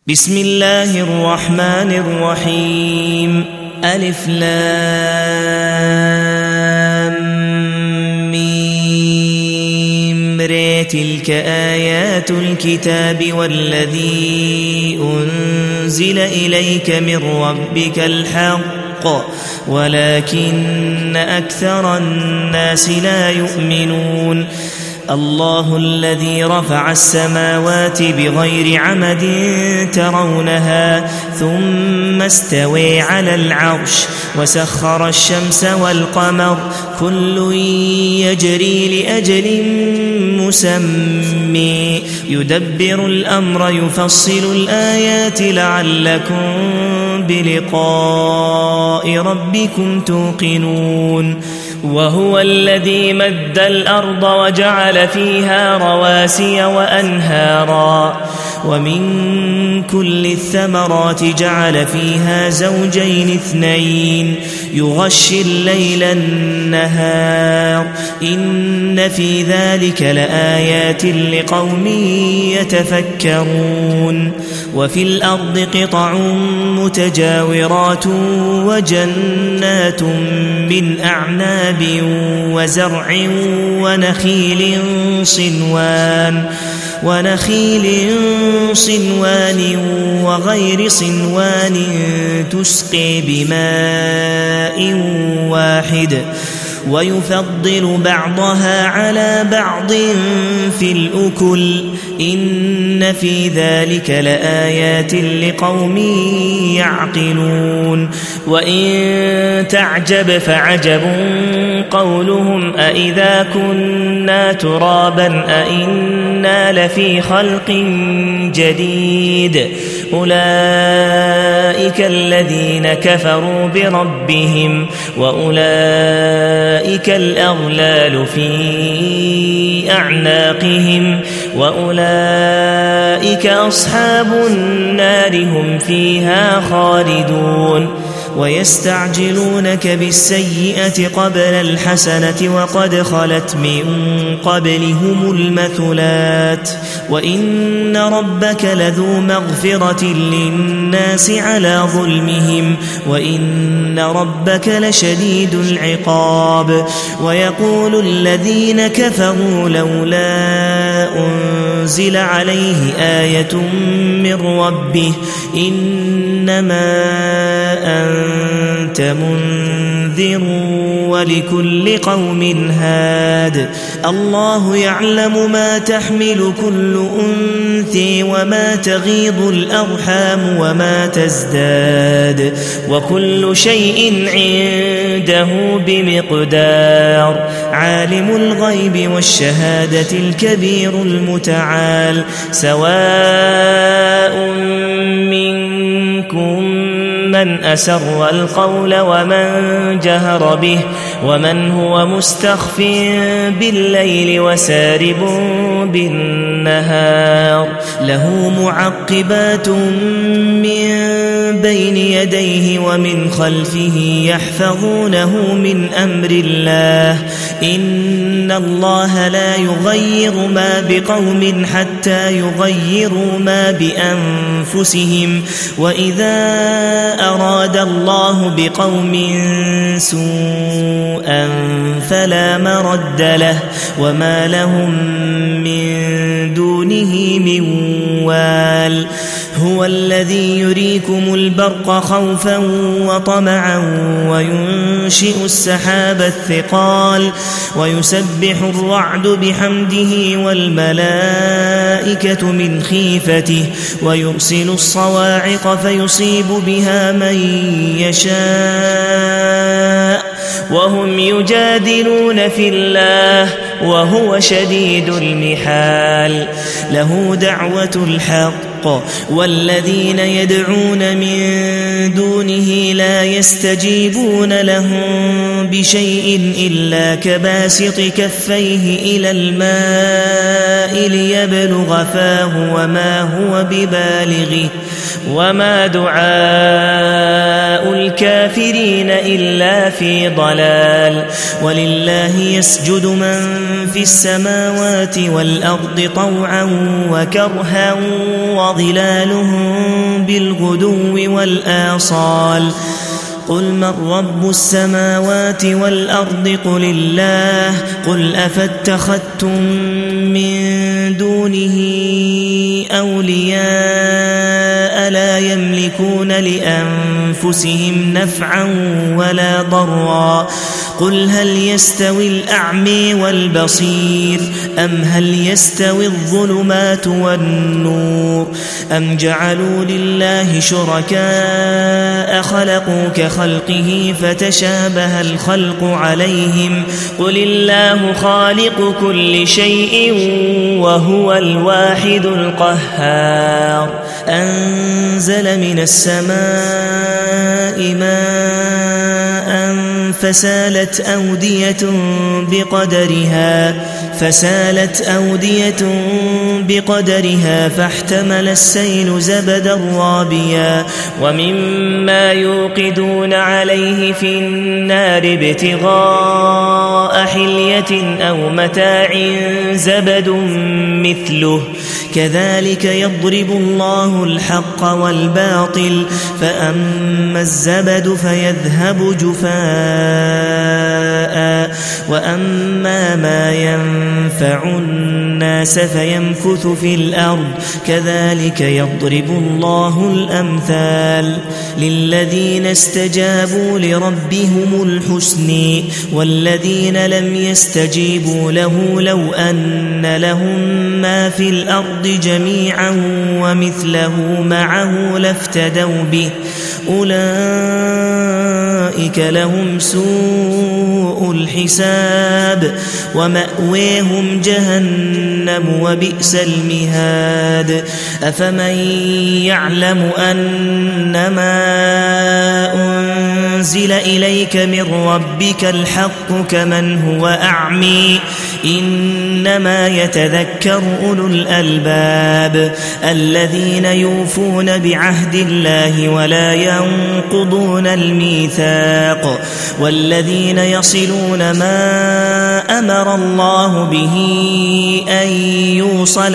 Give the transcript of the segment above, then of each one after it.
بسم الله الرحمن الرحيم ألف لام ميم ر تلك آيات الكتاب والذي أنزل إليك من ربك الحق ولكن أكثر الناس لا يؤمنون الله الذي رفع السماوات بغير عمد ترونها ثم استوى على العرش وسخر الشمس والقمر كل يجري لأجل مسمى يدبر الأمر يفصل الآيات لعلكم بلقاء ربكم توقنون وهو الذي مد الأرض وجعل فيها رواسي وأنهارا ومن كل الثمرات جعل فيها زوجين اثنين يغشي الليل النهار إن في ذلك لآيات لقوم يتفكرون وفي الأرض قطع متجاورات وجنات من أعناب وزرع ونخيل صنوان وغير صنوان تسقي بماء واحد ويفضل بعضها على بعض في الأكل إن في ذلك لآيات لقوم يعقلون وإن تعجب فعجب قولهم أإذا كنا ترابا أإنا لفي خلق جديد أولئك الذين كفروا بربهم وأولئك الأغلال في أعناقهم وأولئك أصحاب النار هم فيها خالدون ويستعجلونك بالسيئة قبل الحسنة وقد خلت من قبلهم المثلات وإن ربك لذو مغفرة للناس على ظلمهم وإن ربك لشديد العقاب ويقول الذين كفروا لولا أنزل عليه آية من ربه إنما أنت منذر ولكل قوم هاد الله يعلم ما تحمل كل أنثى وما تغيض الأرحام وما تزداد وكل شيء عنده بمقدار عالم الغيب والشهادة الكبير المتعال سواء منكم من أسر القول ومن جهر به ومن هو مستخف بالليل وسارب بالنهار له معقبات من بين يديه ومن خلفه يحفظونه من أمر الله إن الله لا يغير ما بقوم حتى يغيروا ما بأنفسهم وإذا أراد الله بقوم سوءا فلا مرد له وما لهم من دونه من وال هو الذي يريكم البرق خوفا وطمعا وينشئ السحاب الثقال ويسبح الرعد بحمده والملائكة من خيفته ويرسل الصواعق فيصيب بها من يشاء وهم يجادلون في الله وهو شديد المحال له دعوة الحق والذين يدعون من دونه لا يستجيبون لهم بشيء إلا كباسط كفيه إلى الماء ليبلغ فاه وما هو ببالغه وما دعاء الكافرين إلا في ضلال ولله يسجد من في السماوات والأرض طوعا وكرها وظلالهم بالغدو والآصال قل من رب السماوات والأرض قل الله قل أفاتخذتم من دونه أولياء لا يملكون لأنفسهم نفعا ولا ضرا قل هل يستوي الأعمى والبصير أم هل يستوي الظلمات والنور أم جعلوا لله شركاء خلقوا كخلقه فتشابه الخلق عليهم قل الله خالق كل شيء وهو الواحد القهار أنزل من السماء ماء فسالت أودية بقدرها فاحتمل السيل زبدا رابيا ومما يوقدون عليه في النار ابتغاء حلية أو متاع زبد مثله كذلك يضرب الله الحق والباطل فأما الزبد فيذهب جفاء وأما ما ينفع الناس فيمكث في الأرض كذلك يضرب الله الأمثال للذين استجابوا لربهم الحسن والذين لم يستجيبوا له لو أن لهم ما في الأرض جميعا ومثله معه لافتدوا به أولئك لهم سوء الحساب ومأويهم جهنم وبئس المهاد أفمن يعلم أنما أنزل إليك من ربك الحق كمن هو أعمي إنما يتذكر أولو الألباب الذين يوفون بعهد الله ولا ينقضون الميثاق والذين يصلون ما أمر الله به أن يوصل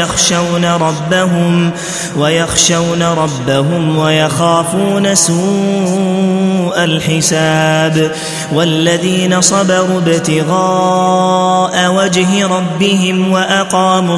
ويخشون ربهم ويخافون سوء الحساب والذين صبروا ابتغاء وجه ربهم وأقاموا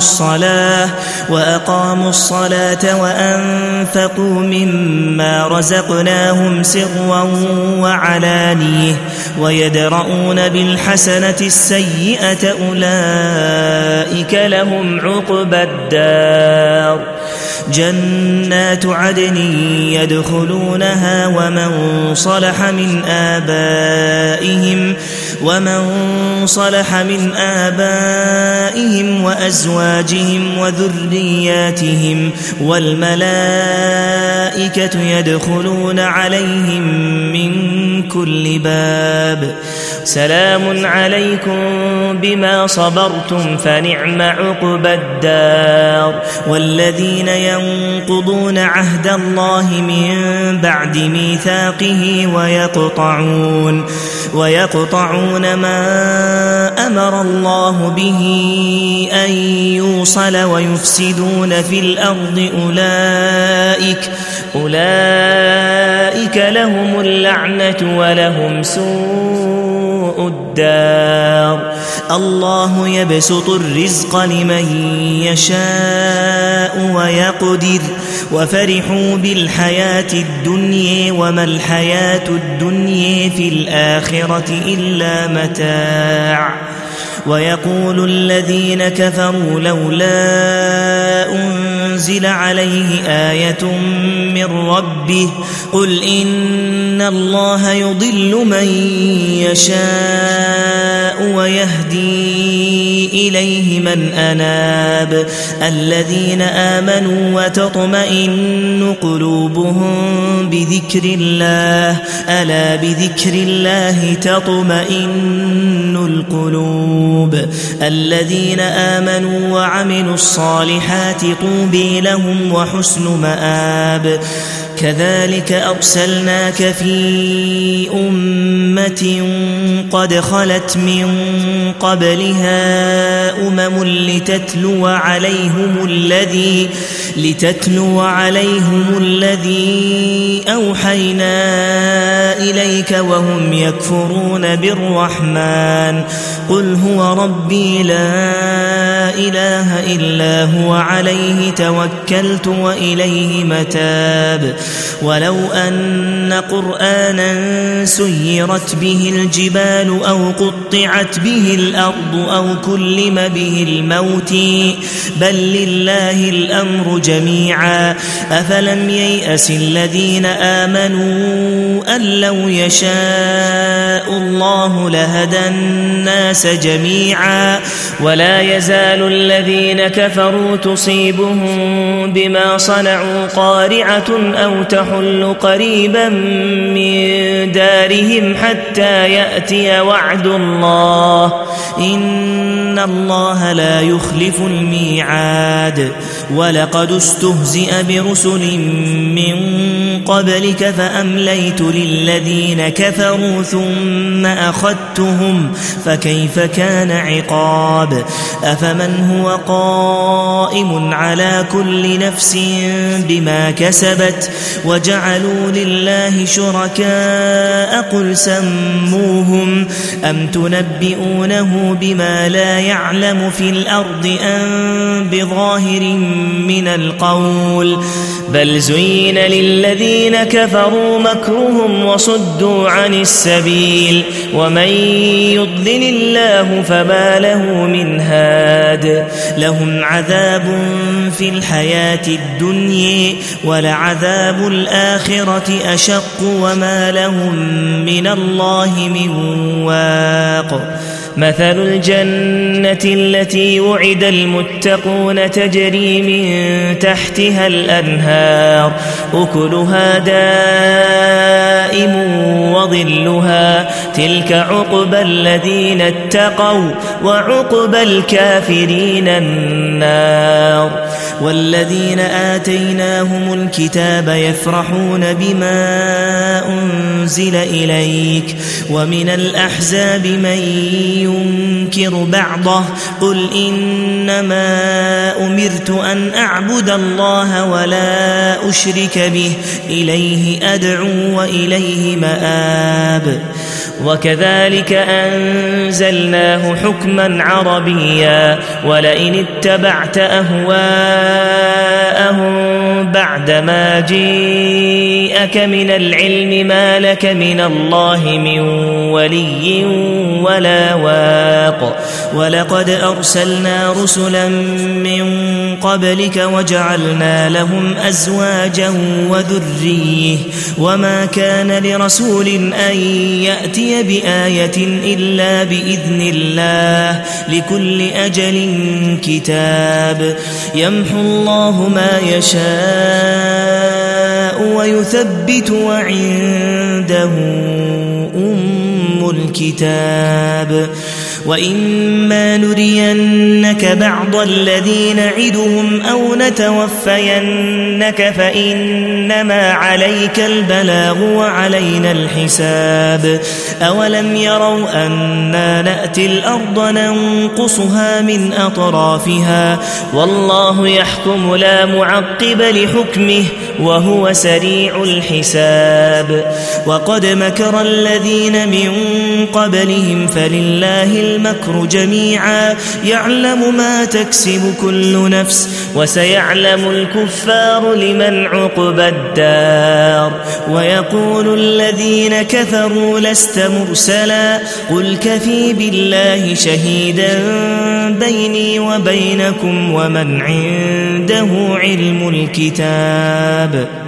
الصلاة وأنفقوا مما رزقناهم سرا وعلانية ويدرؤون بالحسنة السيئة أولئك لهم عقبى الدار جنات عدن يدخلونها ومن صلح من آبائهم وأزواجهم وذرياتهم والملائكة يدخلون عليهم من كل باب سلام عليكم بما صبرتم فنعم عقبى الدار والذين ينقضون عهد الله من بعد ميثاقه ويقطعون ما أمر الله به أن يوصل ويفسدون في الأرض أولئك لهم اللعنة ولهم سوء الدار الله يبسط الرزق لمن يشاء ويقدر وفرحوا بالحياة الدنيا وما الحياة الدنيا في الآخرة إلا متاع ويقول الذين كفروا لولا أنزل عليه آية من ربه قل إن الله يضل من يشاء ويهدي إليه من أناب الذين آمنوا وتطمئن قلوبهم بذكر الله ألا بذكر الله تطمئن القلوب القلوب الذين آمنوا وعملوا الصالحات طوبى لهم وحسن مآب كذلك أرسلناك في أمة قد خلت من قبلها لتتلو عليهم الذي أوحينا إليك وهم يكفرون بالرحمن قل هو ربي لا إله إلا هو عليه توكلت وإليه متاب ولو أن قرآنا سيرت به الجبال أو قطعت به الأرض أو كلم به الموت بل لله الأمر جميعا أفلم ييأس الذين آمنوا أن لو يشاء الله لهدى الناس جميعا ولا يزال الذين كفروا تصيبهم بما صنعوا قارعة أو تحل قريبا من دارهم حتى يأتي وعد الله إن الله لا يخلف الميعاد ولقد استهزئ برسل من قبلك فأمليت للذين كفروا ثم أخذتهم فكيف كان عقاب أفمن هو قائم على كل نفس بما كسبت وجعلوا لله شركاء قل سموهم أم تنبئونه بما لا يعلم في الأرض أم بظاهر من القول بل زين للذين كفروا مكرهم وصدوا عن السبيل ومن يضلل الله فما له من هاد لهم عذاب في الحياة الدنيا ولعذاب الآخرة أشق وما لهم من الله من واق مثل الجنة التي وعد المتقون تجري من تحتها الأنهار أكلها دائم وظلها تلك عقبى الذين اتقوا وعقبى الكافرين النار والذين آتيناهم الكتاب يفرحون بما أنزل إليك ومن الأحزاب من ينكر بعضه قل إنما أمرت أن أعبد الله ولا أشرك به إليه أدعو وإليه مآب وكذلك أنزلناه حكما عربيا ولئن اتبعت أهواءهم بعدما جيءك من العلم ما لك من الله من ولي ولا واق ولقد أرسلنا رسلا من قبلك وجعلنا لهم أزواجا وذرية وما كان لرسول أن يأتي بآية إلا بإذن الله لكل أجل كتاب يمحو الله ما يشاء ويثبت وعنده أم الكتاب وإما نرينك بعض الذي نعدهم أو نتوفينك فإنما عليك البلاغ وعلينا الحساب أولم يروا أنا نأتي الأرض ننقصها من أطرافها والله يحكم لا معقب لحكمه وهو سريع الحساب وقد مكر الذين من قبلهم فلله المكر جميعا يعلم ما تكسب كل نفس وسيعلم الكفار لمن عقبى الدار ويقول الذين كفروا لست مرسلا قل كفي بالله شهيدا بيني وبينكم ومن عنده علم الكتاب